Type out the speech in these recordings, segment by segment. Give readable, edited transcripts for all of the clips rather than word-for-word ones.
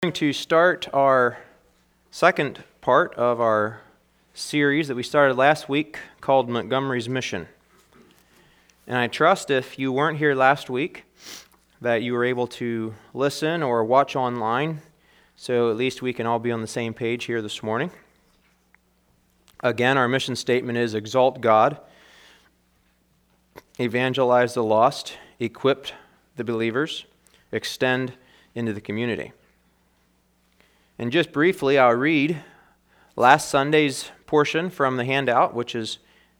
Going to start our second part of our series that we started last week called Montgomery's Mission. And I trust if you weren't here last week that you were able to listen or watch online, so at least we can all be on the same page here this morning. Again, our mission statement is exalt God, evangelize the lost, equip the believers, extend into the community. And just briefly, I'll read last Sunday's portion from the handout, which is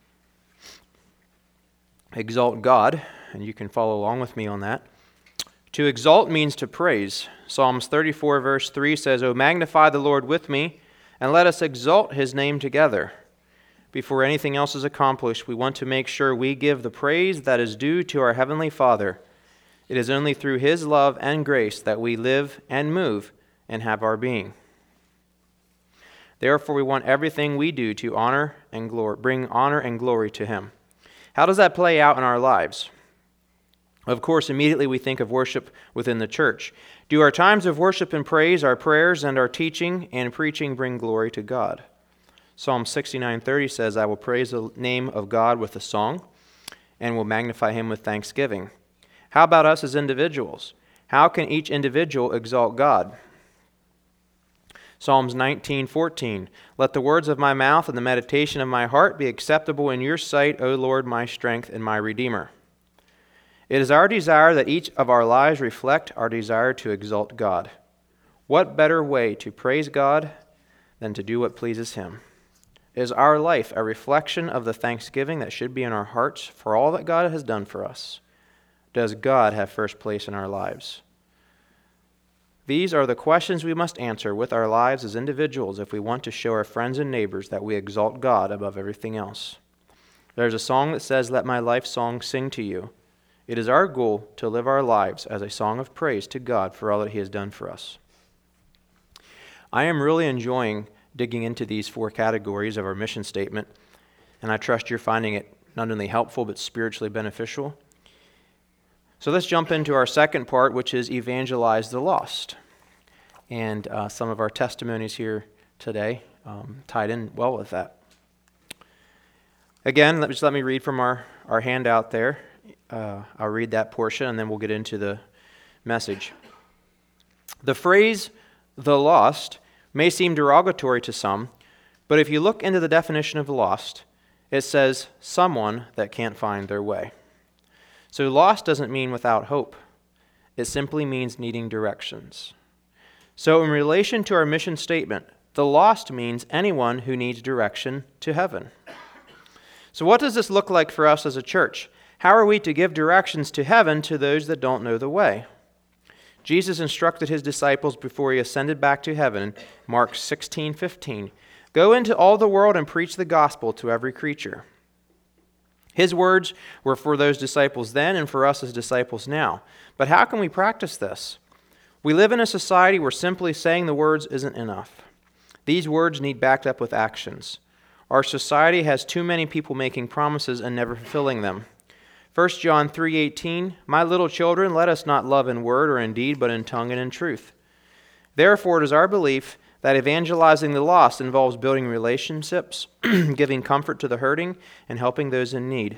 Exalt God, and you can follow along with me on that. To exalt means to praise. Psalms 34 verse 3 says, "O magnify the Lord with me, and let us exalt his name together." Before anything else is accomplished, we want to make sure we give the praise that is due to our Heavenly Father. It is only through his love and grace that we live and move and have our being. Therefore, we want everything we do to bring honor and glory to him. How does that play out in our lives? Of course, immediately we think of worship within the church. Do our times of worship and praise, our prayers, and our teaching and preaching bring glory to God? Psalm 69:30 says, "I will praise the name of God with a song and will magnify him with thanksgiving." How about us as individuals? How can each individual exalt God? Psalms 19:14, "Let the words of my mouth and the meditation of my heart be acceptable in your sight, O Lord, my strength and my Redeemer." It is our desire that each of our lives reflect our desire to exalt God. What better way to praise God than to do what pleases him? Is our life a reflection of the thanksgiving that should be in our hearts for all that God has done for us? Does God have first place in our lives? These are the questions we must answer with our lives as individuals if we want to show our friends and neighbors that we exalt God above everything else. There's a song that says, "Let my life song sing to you." It is our goal to live our lives as a song of praise to God for all that he has done for us. I am really enjoying digging into these four categories of our mission statement, and I trust you're finding it not only helpful but spiritually beneficial. So let's jump into our second part, which is evangelize the lost. And some of our testimonies here today tied in well with that. Again, let me read from our handout there. I'll read that portion and then we'll get into the message. The phrase, the lost, may seem derogatory to some, but if you look into the definition of lost, it says someone that can't find their way. So lost doesn't mean without hope. It simply means needing directions. So in relation to our mission statement, the lost means anyone who needs direction to heaven. So what does this look like for us as a church? How are we to give directions to heaven to those that don't know the way? Jesus instructed his disciples before he ascended back to heaven, Mark 16:15, "Go into all the world and preach the gospel to every creature." His words were for those disciples then and for us as disciples now. But how can we practice this? We live in a society where simply saying the words isn't enough. These words need backed up with actions. Our society has too many people making promises and never fulfilling them. 1 John 3:18, "My little children, let us not love in word or in deed, but in tongue and in truth." Therefore, it is our belief that evangelizing the lost involves building relationships, giving comfort to the hurting, and helping those in need.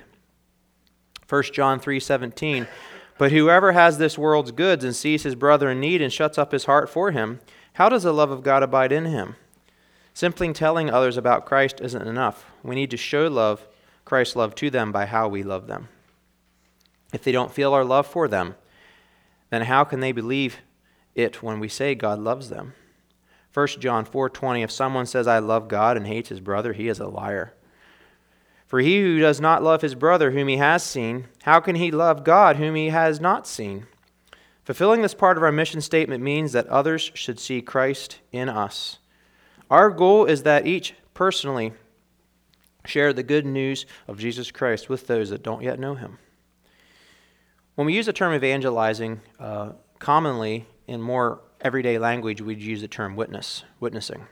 1 John 3:17, "But whoever has this world's goods and sees his brother in need and shuts up his heart for him, how does the love of God abide in him?" Simply telling others about Christ isn't enough. We need to show Christ's love to them by how we love them. If they don't feel our love for them, then how can they believe it when we say God loves them? 1 John 4:20, "If someone says, 'I love God,' and hates his brother, he is a liar. For he who does not love his brother whom he has seen, how can he love God whom he has not seen?" Fulfilling this part of our mission statement means that others should see Christ in us. Our goal is that each personally share the good news of Jesus Christ with those that don't yet know him. When we use the term evangelizing, commonly in more everyday language, we'd use the term witnessing.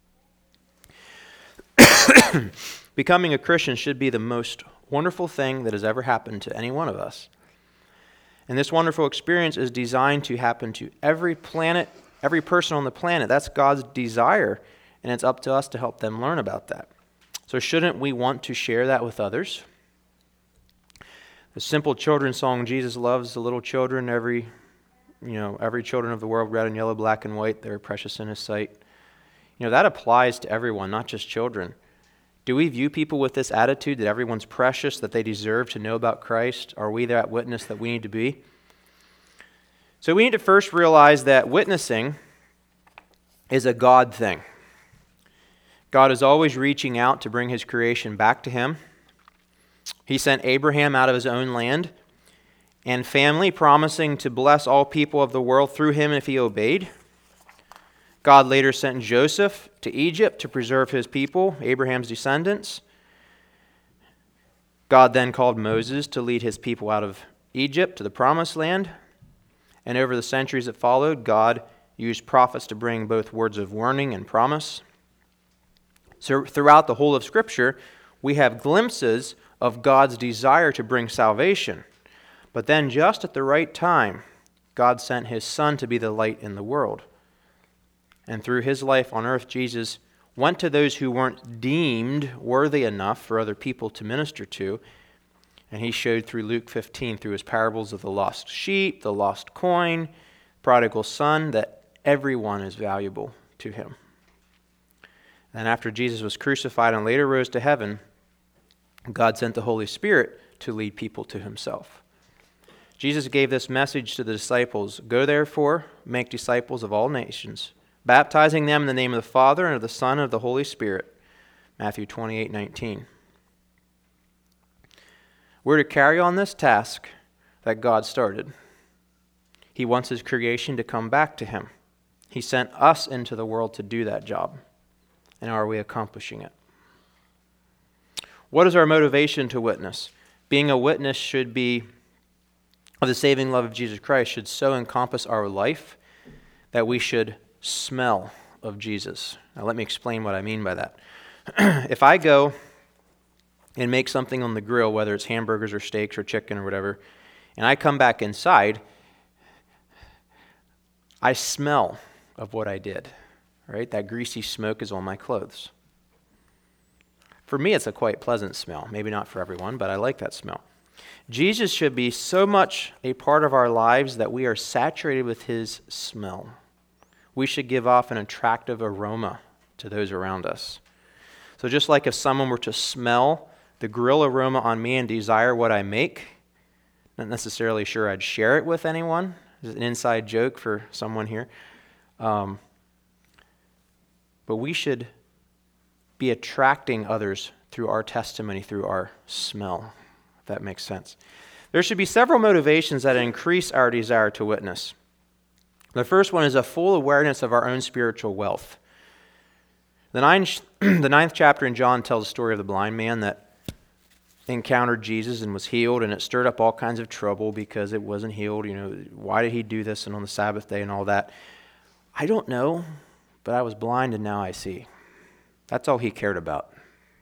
Becoming a Christian should be the most wonderful thing that has ever happened to any one of us. And this wonderful experience is designed to happen to every planet every person on the planet. That's God's desire, and it's up to us to help them learn about that. So shouldn't we want to share that with others? The simple children's song, Jesus loves the little children, every children of the world, red and yellow, black and white, they're precious in His sight. That applies to everyone, not just children. Do we view people with this attitude that everyone's precious, that they deserve to know about Christ? Are we that witness that we need to be? So we need to first realize that witnessing is a God thing. God is always reaching out to bring His creation back to Him. He sent Abraham out of his own land and family, promising to bless all people of the world through him if he obeyed. God later sent Joseph to Egypt to preserve his people, Abraham's descendants. God then called Moses to lead his people out of Egypt to the promised land. And over the centuries that followed, God used prophets to bring both words of warning and promise. So throughout the whole of Scripture, we have glimpses of God's desire to bring salvation. But then just at the right time, God sent His Son to be the light in the world. And through His life on earth, Jesus went to those who weren't deemed worthy enough for other people to minister to. And He showed through Luke 15, through His parables of the lost sheep, the lost coin, prodigal son, that everyone is valuable to Him. And after Jesus was crucified and later rose to heaven, God sent the Holy Spirit to lead people to Himself. Jesus gave this message to the disciples: "Go therefore, make disciples of all nations, baptizing them in the name of the Father and of the Son and of the Holy Spirit." Matthew 28:19. We're to carry on this task that God started. He wants His creation to come back to Him. He sent us into the world to do that job. And are we accomplishing it? What is our motivation to witness? Being a witness should be of the saving love of Jesus Christ, should so encompass our life that we should smell of Jesus. Now let me explain what I mean by that. If I go and make something on the grill, whether it's hamburgers or steaks or chicken or whatever, and I come back inside, I smell of what I did, right? That greasy smoke is on my clothes. For me, it's a quite pleasant smell. Maybe not for everyone, but I like that smell. Jesus should be so much a part of our lives that we are saturated with His smell. We should give off an attractive aroma to those around us. So just like if someone were to smell the grill aroma on me and desire what I make, not necessarily sure I'd share it with anyone. It's an inside joke for someone here. But we should be attracting others through our testimony, through our smell, if that makes sense. There should be several motivations that increase our desire to witness. The first one is a full awareness of our own spiritual wealth. The ninth chapter in John tells the story of the blind man that encountered Jesus and was healed, and it stirred up all kinds of trouble because it wasn't healed. Why did he do this and on the Sabbath day and all that? I don't know, but I was blind and now I see. That's all he cared about.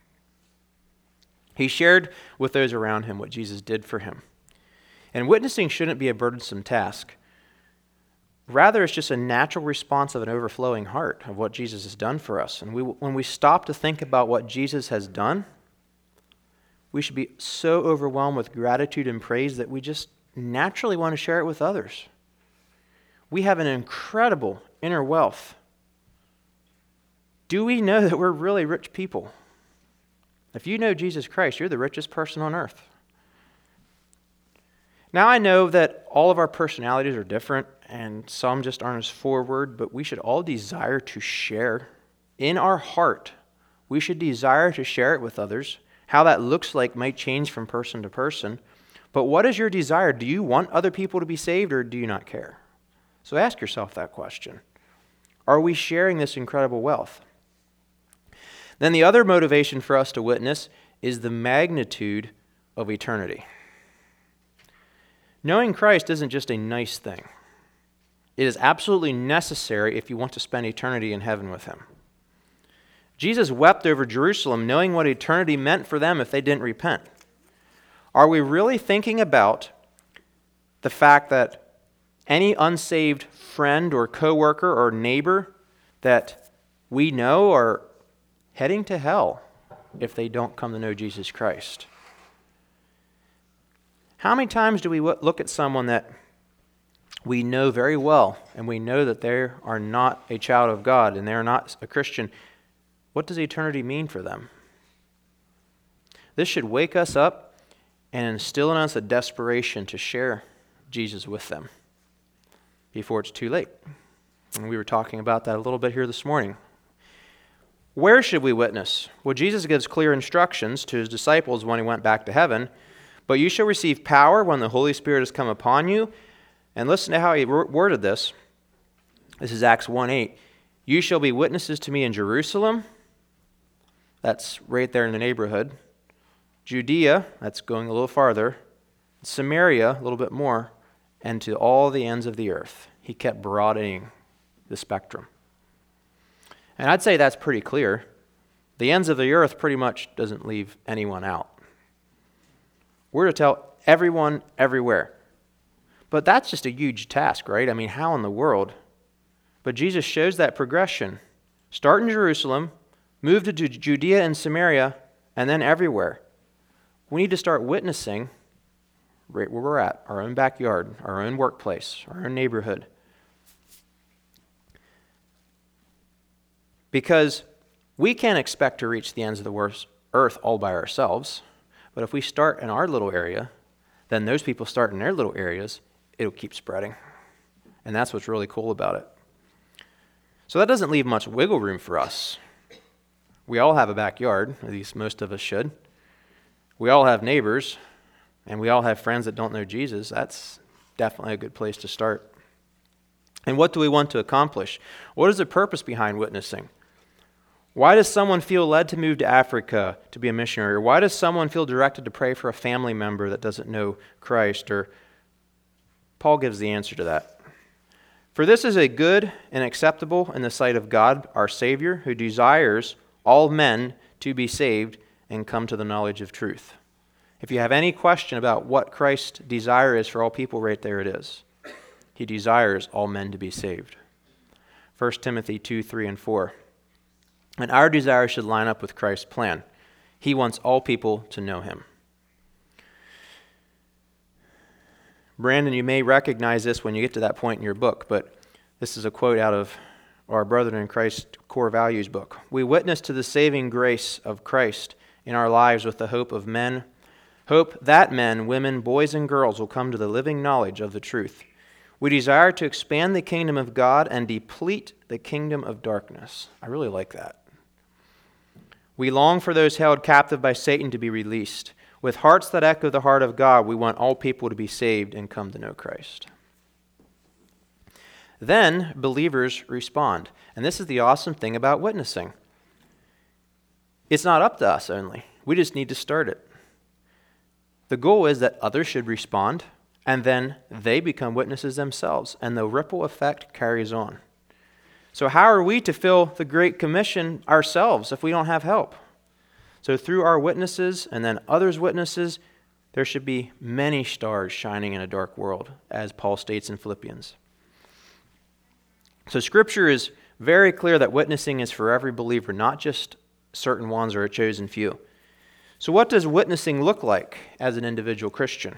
He shared with those around him what Jesus did for him. And witnessing shouldn't be a burdensome task. Rather, it's just a natural response of an overflowing heart of what Jesus has done for us. And when we stop to think about what Jesus has done, we should be so overwhelmed with gratitude and praise that we just naturally want to share it with others. We have an incredible inner wealth. Do we know that we're really rich people? If you know Jesus Christ, you're the richest person on earth. Now I know that all of our personalities are different and some just aren't as forward, but we should all desire to share. In our heart, we should desire to share it with others. How that looks like might change from person to person. But what is your desire? Do you want other people to be saved or do you not care? So ask yourself that question. Are we sharing this incredible wealth? Then the other motivation for us to witness is the magnitude of eternity. Knowing Christ isn't just a nice thing. It is absolutely necessary if you want to spend eternity in heaven with Him. Jesus wept over Jerusalem knowing what eternity meant for them if they didn't repent. Are we really thinking about the fact that any unsaved friend or coworker or neighbor that we know are heading to hell if they don't come to know Jesus Christ? How many times do we look at someone that we know very well and we know that they are not a child of God and they're not a Christian? What does eternity mean for them? This should wake us up and instill in us a desperation to share Jesus with them before it's too late. And we were talking about that a little bit here this morning. Where should we witness? Well, Jesus gives clear instructions to his disciples when he went back to heaven. But you shall receive power when the Holy Spirit has come upon you. And listen to how he worded this. This is Acts 1:8. You shall be witnesses to me in Jerusalem. That's right there in the neighborhood. Judea, that's going a little farther. Samaria, a little bit more. And to all the ends of the earth. He kept broadening the spectrum. And I'd say that's pretty clear. The ends of the earth pretty much doesn't leave anyone out. We're to tell everyone everywhere. But that's just a huge task, right? I mean, how in the world? But Jesus shows that progression. Start in Jerusalem, move to Judea and Samaria, and then everywhere. We need to start witnessing right where we're at, our own backyard, our own workplace, our own neighborhood. Because we can't expect to reach the ends of the earth all by ourselves. But if we start in our little area, then those people start in their little areas, it'll keep spreading. And that's what's really cool about it. So that doesn't leave much wiggle room for us. We all have a backyard, at least most of us should. We all have neighbors, and we all have friends that don't know Jesus. That's definitely a good place to start. And what do we want to accomplish? What is the purpose behind witnessing? Why does someone feel led to move to Africa to be a missionary? Or why does someone feel directed to pray for a family member that doesn't know Christ? Or Paul gives the answer to that. For this is a good and acceptable in the sight of God, our Savior, who desires all men to be saved and come to the knowledge of truth. If you have any question about what Christ's desire is for all people, right there it is. He desires all men to be saved. 1 Timothy 2, 3, and 4. And our desire should line up with Christ's plan. He wants all people to know him. Brandon, you may recognize this when you get to that point in your book, but this is a quote out of our Brethren in Christ Core Values book. We witness to the saving grace of Christ in our lives with the hope that men, women, boys, and girls will come to the living knowledge of the truth. We desire to expand the kingdom of God and deplete the kingdom of darkness. I really like that. We long for those held captive by Satan to be released. With hearts that echo the heart of God, we want all people to be saved and come to know Christ. Then believers respond. And this is the awesome thing about witnessing. It's not up to us only. We just need to start it. The goal is that others should respond, and then they become witnesses themselves, and the ripple effect carries on. So how are we to fill the Great Commission ourselves if we don't have help? So through our witnesses and then others' witnesses, there should be many stars shining in a dark world, as Paul states in Philippians. So Scripture is very clear that witnessing is for every believer, not just certain ones or a chosen few. So what does witnessing look like as an individual Christian?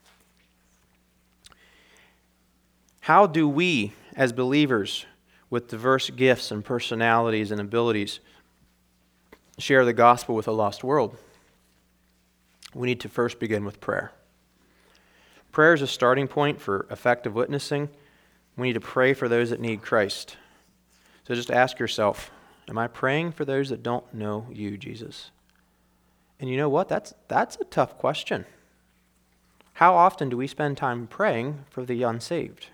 How do we, as believers, with diverse gifts and personalities and abilities, share the gospel with a lost world? We need to first begin with prayer. Prayer is a starting point for effective witnessing. We need to pray for those that need Christ. So just ask yourself, am I praying for those that don't know you, Jesus? And you know what? That's a tough question. How often do we spend time praying for the unsaved?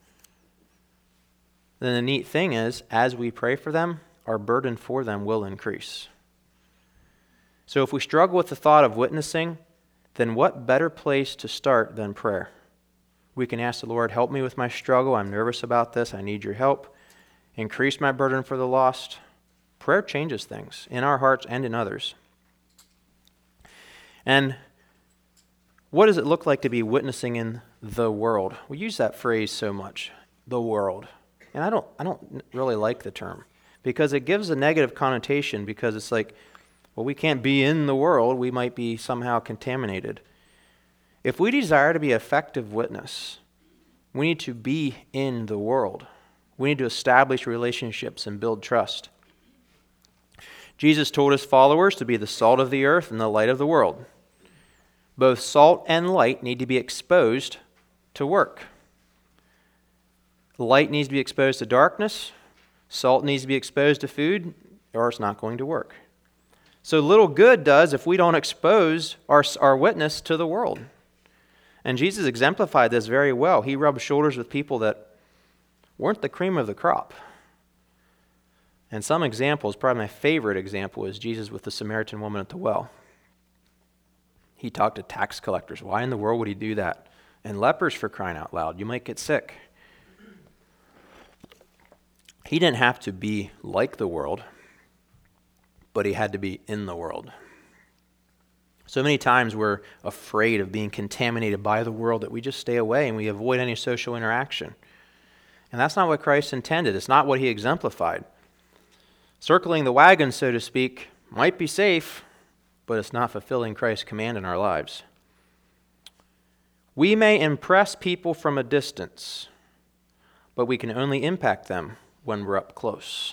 Then the neat thing is, as we pray for them, our burden for them will increase. So if we struggle with the thought of witnessing, then what better place to start than prayer? We can ask the Lord, help me with my struggle. I'm nervous about this. I need your help. Increase my burden for the lost. Prayer changes things in our hearts and in others. And what does it look like to be witnessing in the world? We use that phrase so much, the world. And I don't really like the term because it gives a negative connotation because it's like, well, we can't be in the world. We might be somehow contaminated. If we desire to be an effective witness, we need to be in the world. We need to establish relationships and build trust. Jesus told his followers to be the salt of the earth and the light of the world. Both salt and light need to be exposed to work. Light needs to be exposed to darkness. Salt needs to be exposed to food, or it's not going to work. So little good does if we don't expose our witness to the world. And Jesus exemplified this very well. He rubbed shoulders with people that weren't the cream of the crop. And some examples, probably my favorite example, is Jesus with the Samaritan woman at the well. He talked to tax collectors. Why in the world would he do that? And lepers, for crying out loud. You might get sick. He didn't have to be like the world, but he had to be in the world. So many times we're afraid of being contaminated by the world that we just stay away and we avoid any social interaction. And that's not what Christ intended. It's not what he exemplified. Circling the wagon, so to speak, might be safe, but it's not fulfilling Christ's command in our lives. We may impress people from a distance, but we can only impact them when we're up close.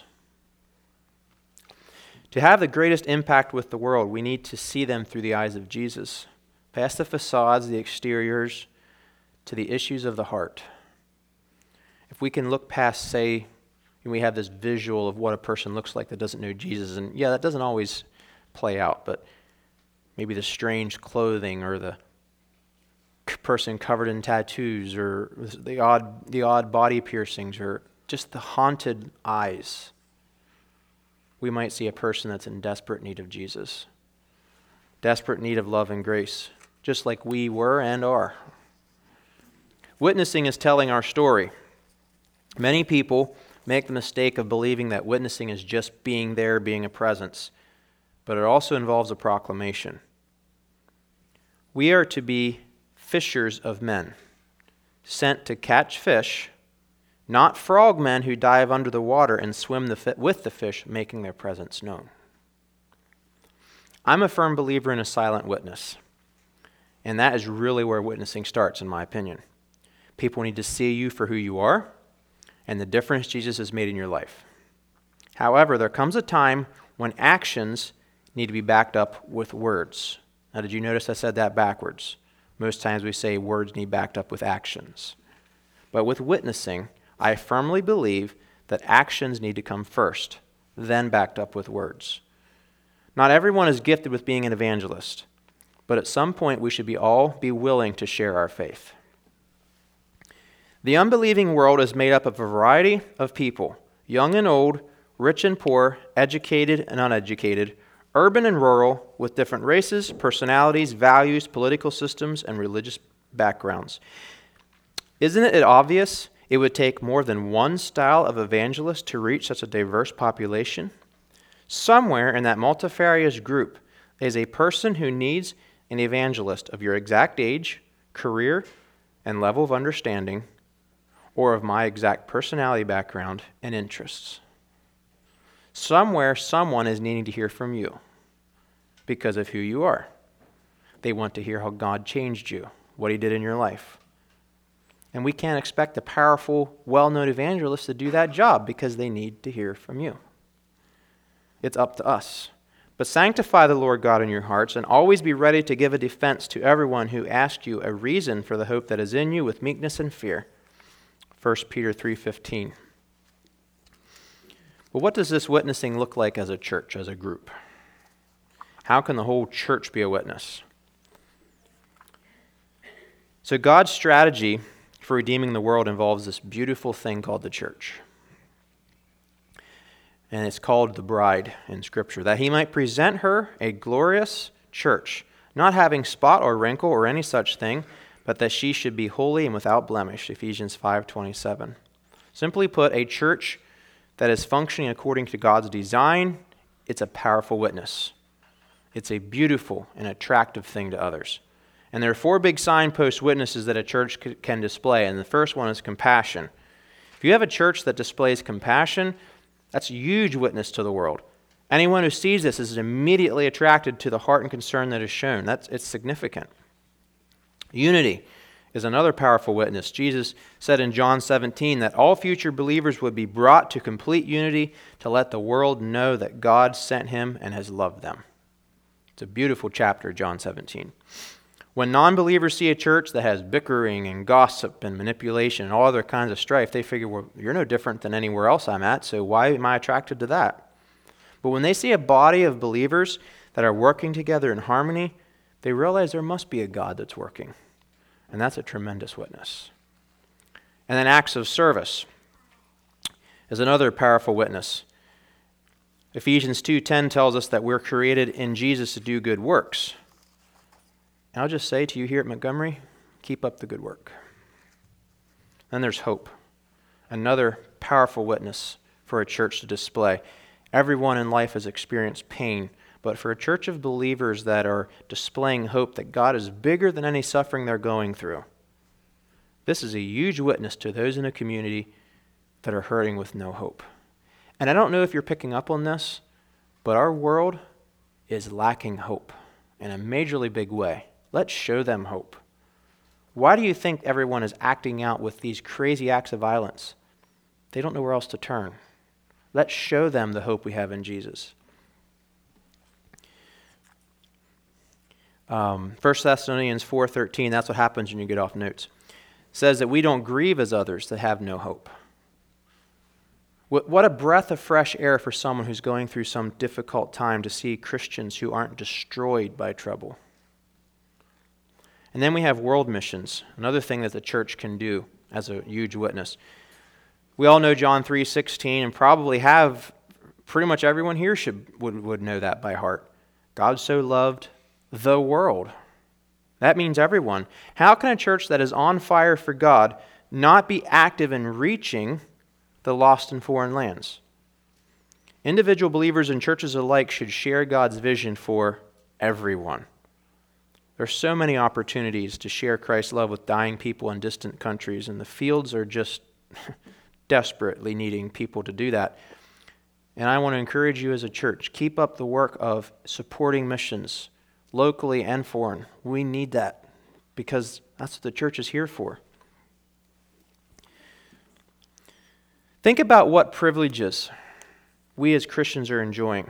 To have the greatest impact with the world, we need to see them through the eyes of Jesus, past the facades, the exteriors, to the issues of the heart. If we can look past, say, and we have this visual of what a person looks like that doesn't know Jesus, and yeah, that doesn't always play out, but maybe the strange clothing or the person covered in tattoos or the odd body piercings or just the haunted eyes, we might see a person that's in desperate need of Jesus, desperate need of love and grace, just like we were and are. Witnessing is telling our story. Many people make the mistake of believing that witnessing is just being there, being a presence, but it also involves a proclamation. We are to be fishers of men, sent to catch fish, not frogmen who dive under the water and swim with the fish, making their presence known. I'm a firm believer in a silent witness, and that is really where witnessing starts, in my opinion. People need to see you for who you are and the difference Jesus has made in your life. However, there comes a time when actions need to be backed up with words. Now, did you notice I said that backwards? Most times we say words need backed up with actions. But with witnessing, I firmly believe that actions need to come first, then backed up with words. Not everyone is gifted with being an evangelist, but at some point we should all be willing to share our faith. The unbelieving world is made up of a variety of people, young and old, rich and poor, educated and uneducated, urban and rural, with different races, personalities, values, political systems, and religious backgrounds. Isn't it obvious it would take more than one style of evangelist to reach such a diverse population? Somewhere in that multifarious group is a person who needs an evangelist of your exact age, career, and level of understanding, or of my exact personality background and interests. Somewhere, someone is needing to hear from you because of who you are. They want to hear how God changed you, what he did in your life. And we can't expect a powerful, well-known evangelist to do that job because they need to hear from you. It's up to us. But sanctify the Lord God in your hearts and always be ready to give a defense to everyone who asks you a reason for the hope that is in you with meekness and fear. 1 Peter 3:15. Well, what does this witnessing look like as a church, as a group? How can the whole church be a witness? So God's strategy for redeeming the world involves this beautiful thing called the church. And it's called the bride in Scripture, that he might present her a glorious church, not having spot or wrinkle or any such thing, but that she should be holy and without blemish, Ephesians 5:27. Simply put, a church that is functioning according to God's design, it's a powerful witness. It's a beautiful and attractive thing to others. And there are 4 big signpost witnesses that a church can display, and the first one is compassion. If If you have a church that displays compassion, that's a huge witness to the world. Anyone who sees this is immediately attracted to the heart and concern that is shown. It's significant. Unity is another powerful witness. Jesus said in John 17 that all future believers would be brought to complete unity to let the world know that God sent him and has loved them. It's a beautiful chapter, John 17. When non-believers see a church that has bickering and gossip and manipulation and all other kinds of strife, they figure, well, you're no different than anywhere else I'm at, so why am I attracted to that? But when they see a body of believers that are working together in harmony, they realize there must be a God that's working. And that's a tremendous witness. And then acts of service is another powerful witness. Ephesians 2:10 tells us that we're created in Jesus to do good works. And I'll just say to you here at Montgomery, keep up the good work. Then there's hope, another powerful witness for a church to display. Everyone in life has experienced pain, but for a church of believers that are displaying hope that God is bigger than any suffering they're going through, this is a huge witness to those in a community that are hurting with no hope. And I don't know if you're picking up on this, but our world is lacking hope in a majorly big way. Let's show them hope. Why do you think everyone is acting out with these crazy acts of violence? They don't know where else to turn. Let's show them the hope we have in Jesus. 1 Thessalonians 4:13, that's what happens when you get off notes, says that we don't grieve as others that have no hope. What a breath of fresh air for someone who's going through some difficult time to see Christians who aren't destroyed by trouble. And then we have world missions, another thing that the church can do as a huge witness. We all know John 3:16, and probably have, pretty much everyone here would know that by heart. God so loved the world. That means everyone. How can a church that is on fire for God not be active in reaching the lost in foreign lands? Individual believers and churches alike should share God's vision for everyone. There's so many opportunities to share Christ's love with dying people in distant countries, and the fields are just desperately needing people to do that. And I want to encourage you as a church, keep up the work of supporting missions, locally and foreign. We need that because that's what the church is here for. Think about what privileges we as Christians are enjoying.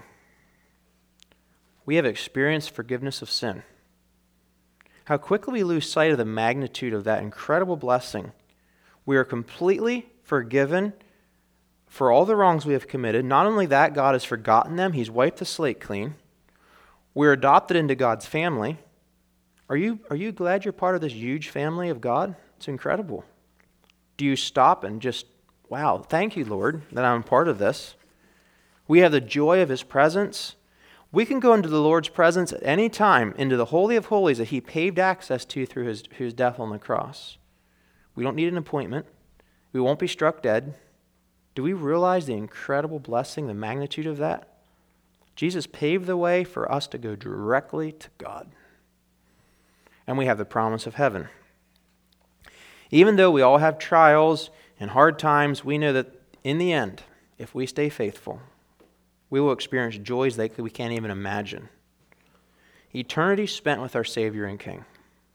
We have experienced forgiveness of sin. How quickly we lose sight of the magnitude of that incredible blessing. We are completely forgiven for all the wrongs we have committed. Not only that, God has forgotten them. He's wiped the slate clean. We're adopted into God's family. Are you glad you're part of this huge family of God? It's incredible. Do you stop and just, wow, thank you, Lord, that I'm part of this? We have the joy of His presence. We can go into the Lord's presence at any time, into the Holy of Holies that He paved access to through His death on the cross. We don't need an appointment. We won't be struck dead. Do we realize the incredible blessing, the magnitude of that? Jesus paved the way for us to go directly to God. And we have the promise of heaven. Even though we all have trials and hard times, we know that in the end, if we stay faithful, we will experience joys that we can't even imagine. Eternity spent with our Savior and King.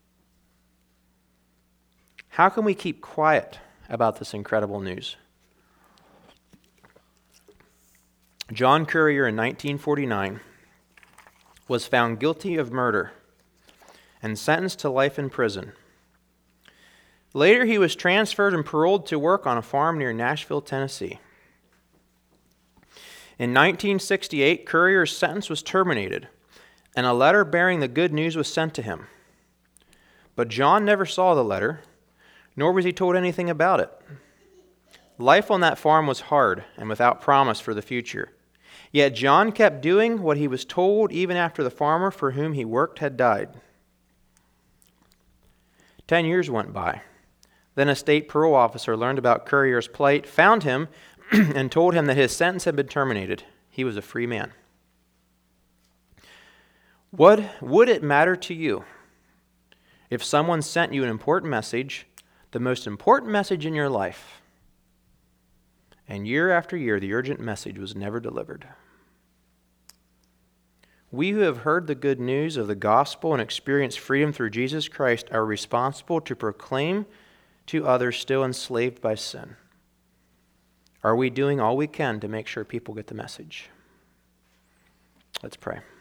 How can we keep quiet about this incredible news? John Currier in 1949 was found guilty of murder and sentenced to life in prison. Later, he was transferred and paroled to work on a farm near Nashville, Tennessee. In 1968, Currier's sentence was terminated, and a letter bearing the good news was sent to him. But John never saw the letter, nor was he told anything about it. Life on that farm was hard and without promise for the future. Yet John kept doing what he was told even after the farmer for whom he worked had died. 10 years went by. Then a state parole officer learned about Currier's plight, found him, and told him that his sentence had been terminated. He was a free man. Would it matter to you if someone sent you an important message, the most important message in your life, And year after year, the urgent message was never delivered. We who have heard the good news of the gospel and experienced freedom through Jesus Christ are responsible to proclaim to others still enslaved by sin. Are we doing all we can to make sure people get the message? Let's pray.